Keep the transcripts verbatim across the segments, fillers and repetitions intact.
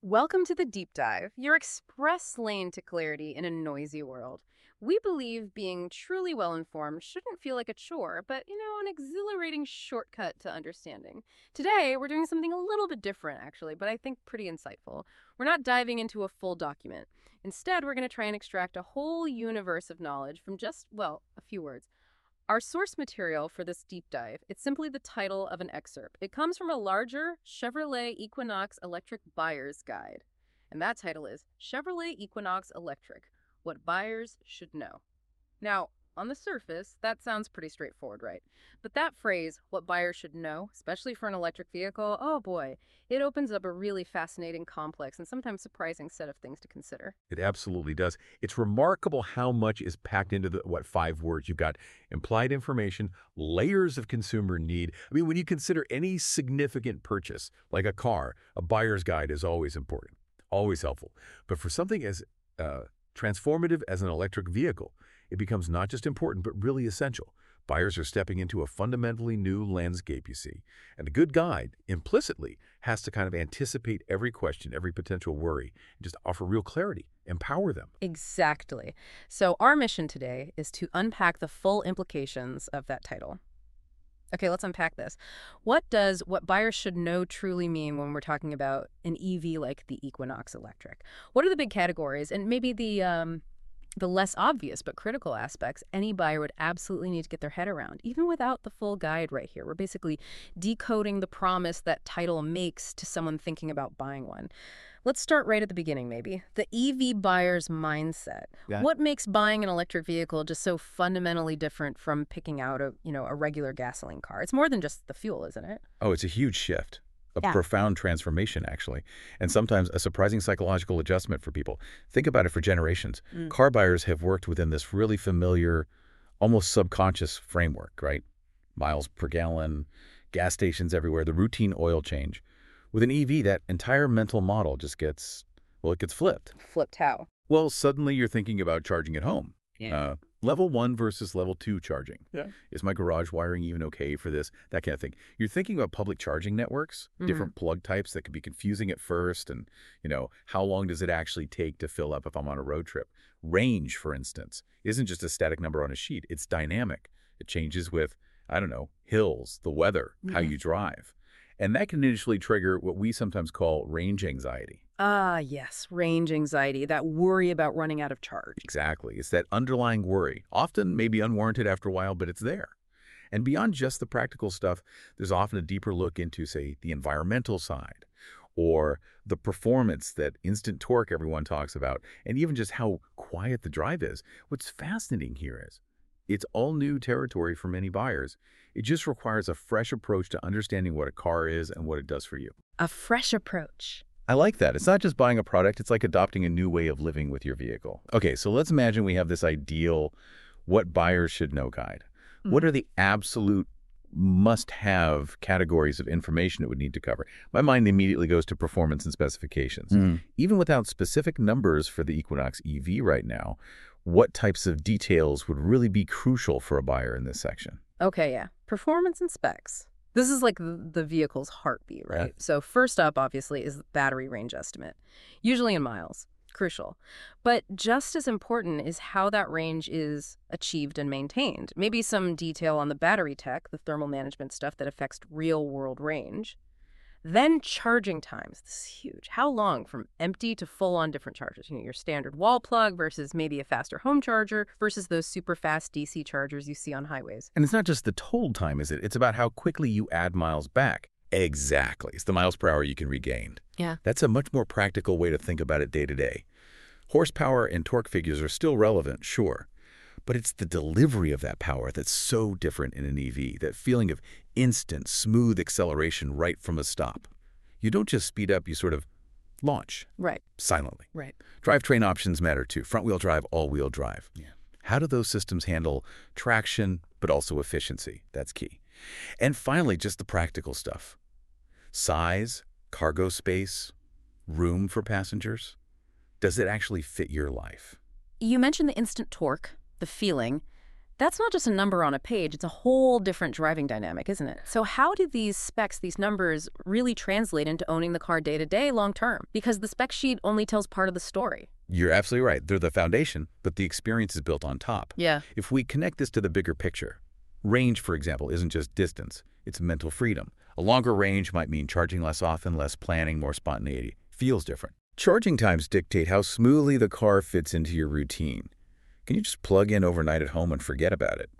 Welcome to the Deep Dive, your express lane to clarity in a noisy world. We believe being truly well informed shouldn't feel like a chore, but, you know, an exhilarating shortcut to understanding. Today, we're doing something a little bit different, actually, but I think pretty insightful. We're not diving into a full document. Instead, we're going to try and extract a whole universe of knowledge from just, well, a few words. Our source material for this deep dive, it's simply the title of an excerpt. It comes from a larger Chevrolet Equinox Electric Buyer's Guide. And that title is Chevrolet Equinox Electric, What Buyers Should Know. Now, on the surface, that sounds pretty straightforward, right? But that phrase, what buyers should know, especially for an electric vehicle, oh boy, it opens up a really fascinating, complex, and sometimes surprising set of things to consider. It absolutely does. It's remarkable how much is packed into the, what, five words. You've got implied information, layers of consumer need. I mean, when you consider any significant purchase, like a car, a buyer's guide is always important, always helpful. But for something as uh, transformative as an electric vehicle, it becomes not just important, but really essential. Buyers are stepping into a fundamentally new landscape, you see. And a good guide, implicitly, has to kind of anticipate every question, every potential worry, and just offer real clarity, empower them. Exactly. So our mission today is to unpack the full implications of that title. Okay, let's unpack this. What does what buyers should know truly mean when we're talking about an E V like the Equinox Electric? What are the big categories and maybe the um, the less obvious but critical aspects any buyer would absolutely need to get their head around, even without the full guide right here? We're basically decoding the promise that title makes to someone thinking about buying one. Let's start right at the beginning, maybe. The E V buyer's mindset. Yeah. What makes buying an electric vehicle just so fundamentally different from picking out a, you know, a regular gasoline car? It's more than just the fuel, isn't it? Oh, it's a huge shift, a Yeah. profound transformation, actually, and sometimes a surprising psychological adjustment for people. Think about it for generations. Mm. Car buyers have worked within this really familiar, almost subconscious framework, right? Miles per gallon, gas stations everywhere, the routine oil change. With an E V, that entire mental model just gets, well, it gets flipped. Flipped how? Well, suddenly you're thinking about charging at home. Yeah. Uh, level one versus level two charging. Yeah. Is my garage wiring even okay for this? That kind of thing. You're thinking about public charging networks, Mhm. different plug types that could be confusing at first. And, you know, how long does it actually take to fill up if I'm on a road trip? Range, for instance, isn't just a static number on a sheet. It's dynamic. It changes with, I don't know, hills, the weather, how Mhm. you drive. And that can initially trigger what we sometimes call range anxiety. Ah, yes, range anxiety, that worry about running out of charge. Exactly. It's that underlying worry, often maybe unwarranted after a while, but it's there. And beyond just the practical stuff, there's often a deeper look into, say, the environmental side or the performance, that instant torque everyone talks about, and even just how quiet the drive is. What's fascinating here is it's all new territory for many buyers. It just requires a fresh approach to understanding what a car is and what it does for you. A fresh approach. I like that. It's not just buying a product, it's like adopting a new way of living with your vehicle. Okay, so let's imagine we have this ideal what buyers should know guide. What are the absolute must-have categories of information it would need to cover? My mind immediately goes to performance and specifications. Even without specific numbers for the Equinox E V right now, what types of details would really be crucial for a buyer in this section? Okay, yeah. Performance and specs. This is like the the vehicle's heartbeat, right? Yeah. So first up, obviously, is the battery range estimate, usually in miles. Crucial. But just as important is how that range is achieved and maintained. Maybe some detail on the battery tech, the thermal management stuff that affects real-world range. Then charging times. This is huge. How long from empty to full on different chargers? You know, your standard wall plug versus maybe a faster home charger versus those super fast D C chargers you see on highways. And it's not just the total time, is it? It's about how quickly you add miles back. Exactly. It's the miles per hour you can regain. Yeah. That's a much more practical way to think about it day to day. Horsepower and torque figures are still relevant, sure, but it's the delivery of that power that's so different in an E V, that feeling of instant, smooth acceleration right from the stop. You don't just speed up, you sort of launch Right, silently. right. Drivetrain options matter too. Front-wheel drive, all-wheel drive. Yeah. How do those systems handle traction, but also efficiency? That's key. And finally, just the practical stuff. Size, cargo space, room for passengers. Does it actually fit your life? You mentioned the instant torque, the feeling. That's not just a number on a page, it's a whole different driving dynamic, isn't it? So how do these specs, these numbers, really translate into owning the car day to day, long term? Because the spec sheet only tells part of the story. You're absolutely right. They're the foundation, but the experience is built on top. Yeah. If we connect this to the bigger picture, range, for example, isn't just distance, it's mental freedom. A longer range might mean charging less often, less planning, more spontaneity. Feels different. Charging times dictate how smoothly the car fits into your routine. Can you just plug in overnight at home and forget about it?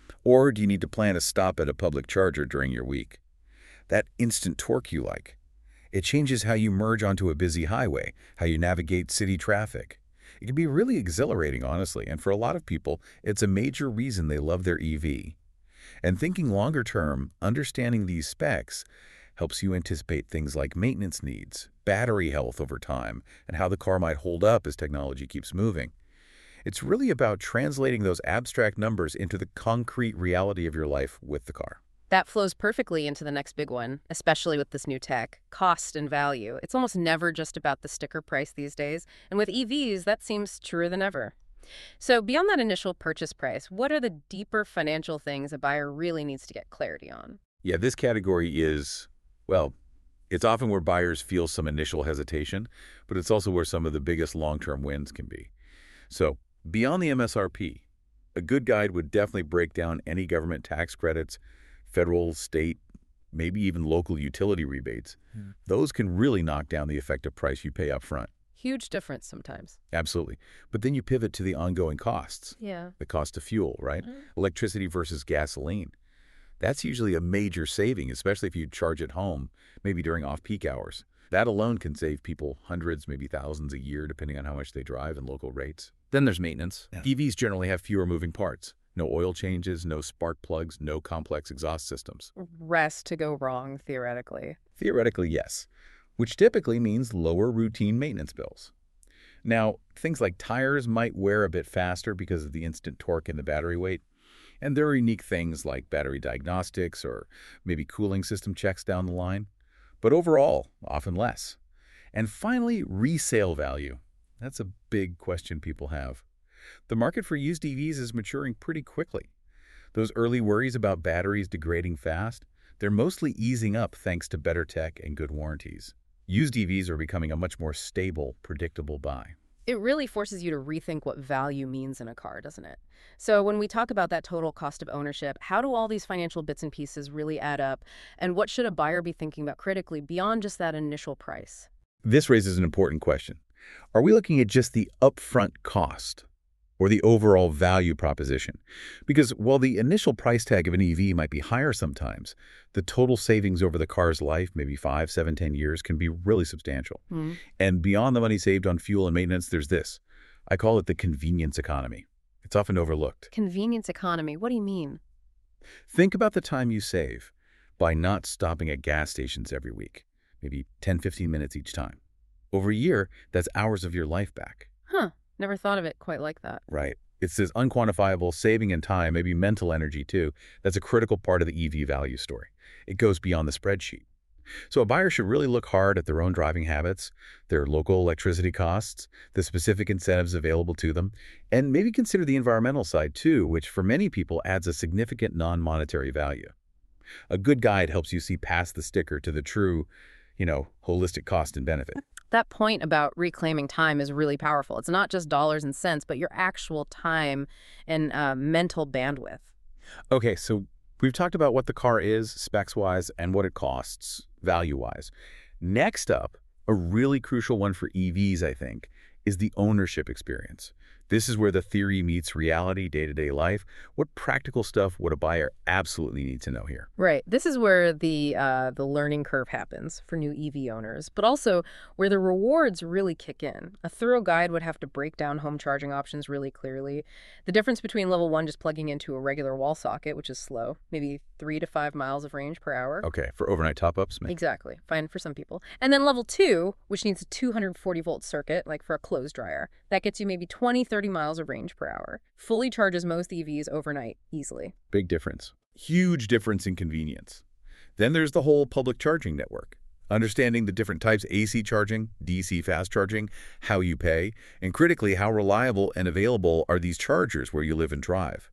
Or do you need to plan a stop at a public charger during your week? That instant torque you like. It changes how you merge onto a busy highway, how you navigate city traffic. It can be really exhilarating, honestly, and for a lot of people, it's a major reason they love their E V. And thinking longer term, understanding these specs helps you anticipate things like maintenance needs, battery health over time, and how the car might hold up as technology keeps moving. It's really about translating those abstract numbers into the concrete reality of your life with the car. That flows perfectly into the next big one, especially with this new tech, cost and value. It's almost never just about the sticker price these days, and with E Vs, that seems truer than ever. So beyond that initial purchase price, what are the deeper financial things a buyer really needs to get clarity on? Yeah, this category is, well, it's often where buyers feel some initial hesitation, but it's also where some of the biggest long-term wins can be. So, beyond the M S R P, a good guide would definitely break down any government tax credits, federal, state, maybe even local utility rebates. Hmm. Those can really knock down the effective price you pay up front. Huge difference sometimes. Absolutely. But then you pivot to the ongoing costs. Yeah. The cost of fuel, right? Mm-hmm. Electricity versus gasoline. That's usually a major saving, especially if you charge at home, maybe during off-peak hours. That alone can save people hundreds, maybe thousands a year, depending on how much they drive and local rates. Then there's maintenance. Yeah. E Vs generally have fewer moving parts. No oil changes, no spark plugs, no complex exhaust systems. Rest to go wrong, theoretically. Theoretically, yes, which typically means lower routine maintenance bills. Now, things like tires might wear a bit faster because of the instant torque and the battery weight. And there are unique things like battery diagnostics or maybe cooling system checks down the line. But overall, often less. And finally, resale value. That's a big question people have. The market for used E Vs is maturing pretty quickly. Those early worries about batteries degrading fast, they're mostly easing up thanks to better tech and good warranties. Used E Vs are becoming a much more stable, predictable buy. It really forces you to rethink what value means in a car, doesn't it? So when we talk about that total cost of ownership, how do all these financial bits and pieces really add up? And what should a buyer be thinking about critically beyond just that initial price? This raises an important question. Are we looking at just the upfront cost or the overall value proposition? Because while the initial price tag of an E V might be higher sometimes, the total savings over the car's life, maybe five, seven, ten years, can be really substantial. Mm-hmm. And beyond the money saved on fuel and maintenance, there's this. I call it the convenience economy. It's often overlooked. Convenience economy, what do you mean? Think about the time you save by not stopping at gas stations every week, maybe ten, fifteen minutes each time. Over a year, that's hours of your life back. Huh. Never thought of it quite like that. Right. It's this unquantifiable saving in time, maybe mental energy too, that's a critical part of the E V value story. It goes beyond the spreadsheet. So a buyer should really look hard at their own driving habits, their local electricity costs, the specific incentives available to them, and maybe consider the environmental side too, which for many people adds a significant non-monetary value. A good guide helps you see past the sticker to the true, you know, holistic cost and benefit. That point about reclaiming time is really powerful. It's not just dollars and cents, but your actual time and uh, mental bandwidth. Okay, so we've talked about what the car is, specs-wise, and what it costs, value-wise. Next up, a really crucial one for E Vs, I think, is the ownership experience. This is where the theory meets reality, day-to-day life. What practical stuff would a buyer absolutely need to know here? Right. This is where the uh, the learning curve happens for new E V owners, but also where the rewards really kick in. A thorough guide would have to break down home charging options really clearly. The difference between level one just plugging into a regular wall socket, which is slow, maybe three to five miles of range per hour. Okay, for overnight top-ups? Maybe. Exactly. Fine for some people. And then level two, which needs a two hundred forty volt circuit, like for a clothes dryer. That gets you maybe twenty, thirty miles of range per hour. Fully charges most E Vs overnight easily. Big difference. Huge difference in convenience. Then there's the whole public charging network. Understanding the different types, A C charging, D C fast charging, how you pay, and critically, how reliable and available are these chargers where you live and drive.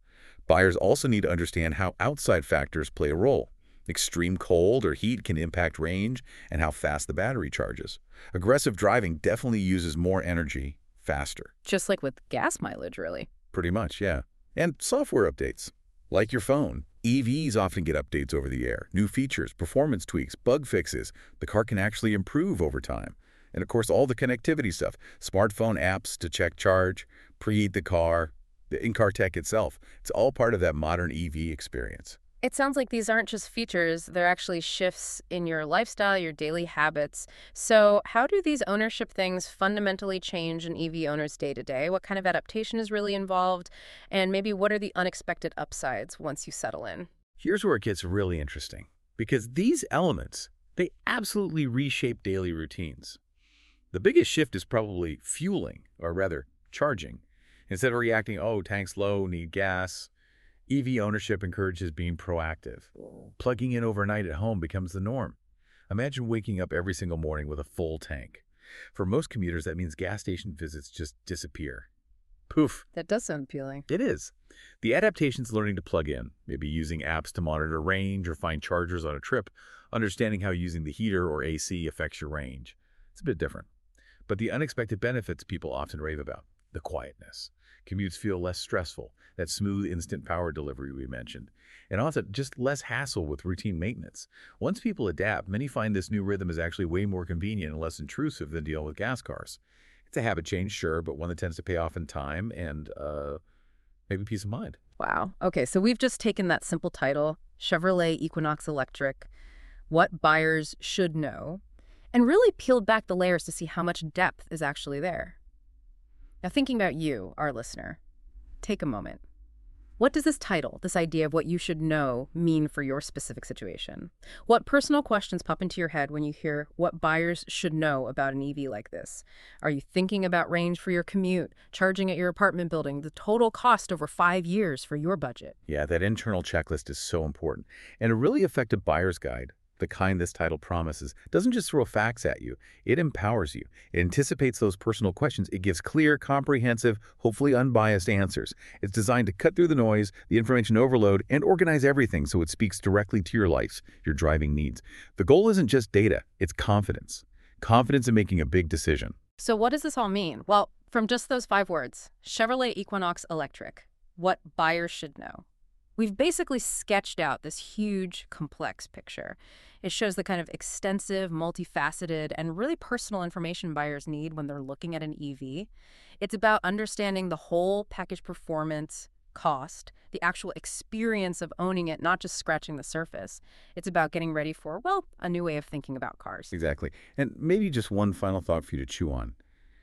Buyers also need to understand how outside factors play a role. Extreme cold or heat can impact range and how fast the battery charges. Aggressive driving definitely uses more energy faster. Just like with gas mileage, really. Pretty much, yeah. And software updates. Like your phone, E Vs often get updates over the air. New features, performance tweaks, bug fixes. The car can actually improve over time. And of course, all the connectivity stuff. Smartphone apps to check charge, preheat the car, the in-car tech itself. It's all part of that modern E V experience. It sounds like these aren't just features, they're actually shifts in your lifestyle, your daily habits. So how do these ownership things fundamentally change an E V owner's day-to-day? What kind of adaptation is really involved? And maybe what are the unexpected upsides once you settle in? Here's where it gets really interesting, because these elements, they absolutely reshape daily routines. The biggest shift is probably fueling, or rather, charging. Instead of reacting, oh, tank's low, need gas, E V ownership encourages being proactive. Plugging in overnight at home becomes the norm. Imagine waking up every single morning with a full tank. For most commuters, that means gas station visits just disappear. Poof. That does sound appealing. It is. The adaptation's learning to plug in, maybe using apps to monitor range or find chargers on a trip, understanding how using the heater or A C affects your range. It's a bit different. But the unexpected benefits people often rave about, the quietness. Commutes feel less stressful, that smooth instant power delivery we mentioned, and also just less hassle with routine maintenance. Once people adapt, many find this new rhythm is actually way more convenient and less intrusive than dealing with gas cars. It's a habit change, sure, but one that tends to pay off in time and uh, maybe peace of mind. Wow. Okay, so we've just taken that simple title, Chevrolet Equinox Electric, What Buyers Should Know, and really peeled back the layers to see how much depth is actually there. Now, thinking about you, our listener, take a moment. What does this title, this idea of what you should know, mean for your specific situation? What personal questions pop into your head when you hear what buyers should know about an E V like this? Are you thinking about range for your commute, charging at your apartment building, the total cost over five years for your budget? Yeah, that internal checklist is so important. And a really effective buyer's guide, the kind this title promises, doesn't just throw facts at you. It empowers you. It anticipates those personal questions. It gives clear, comprehensive, hopefully unbiased answers. It's designed to cut through the noise, the information overload, and organize everything so it speaks directly to your life, your driving needs. The goal isn't just data, it's confidence. Confidence in making a big decision. So what does this all mean? Well, from just those five words, Chevrolet Equinox Electric, what buyers should know. We've basically sketched out this huge, complex picture. It shows the kind of extensive, multifaceted, and really personal information buyers need when they're looking at an E V. It's about understanding the whole package performance, cost, the actual experience of owning it, not just scratching the surface. It's about getting ready for, well, a new way of thinking about cars. Exactly. And maybe just one final thought for you to chew on.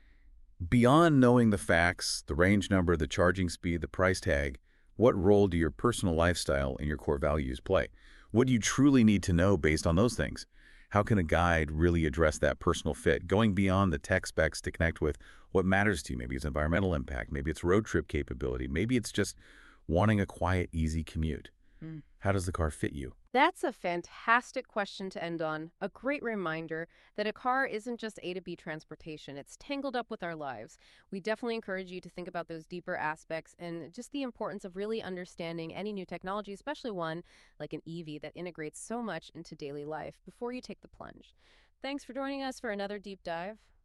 Beyond knowing the facts, the range number, the charging speed, the price tag, what role do your personal lifestyle and your core values play? What do you truly need to know based on those things? How can a guide really address that personal fit, going beyond the tech specs to connect with what matters to you? Maybe it's environmental impact, maybe it's road trip capability, maybe it's just wanting a quiet, easy commute. Mm. How does the car fit you? That's a fantastic question to end on. A great reminder that a car isn't just A to B transportation. It's tangled up with our lives. We definitely encourage you to think about those deeper aspects and just the importance of really understanding any new technology, especially one like an E V that integrates so much into daily life before you take the plunge. Thanks for joining us for another deep dive.